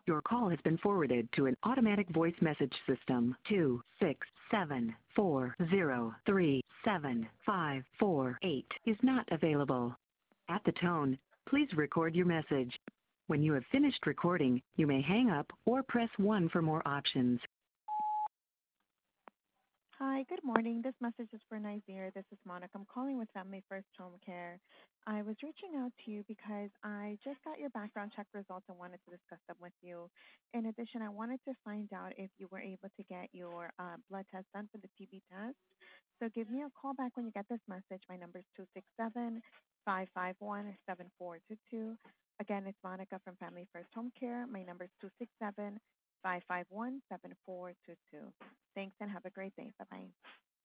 Your call has been forwarded to an automatic voice message system. 26740375548 is not available. At the tone, please record your message. When you have finished recording, you may hang up or press 1 for more options. Hi, good morning. This message is for Nazir. This is Monica. I'm calling with Family First Home Care. I was reaching out to you because I just got your background check results and wanted to discuss them with you. In addition, I wanted to find out if you were able to get your blood test done for the TB test. So give me a call back when you get this message. My number is 267-551-7422. Again, it's Monica from Family First Home Care. My number is 267-551-7422. Thanks and have a great day. Bye-bye.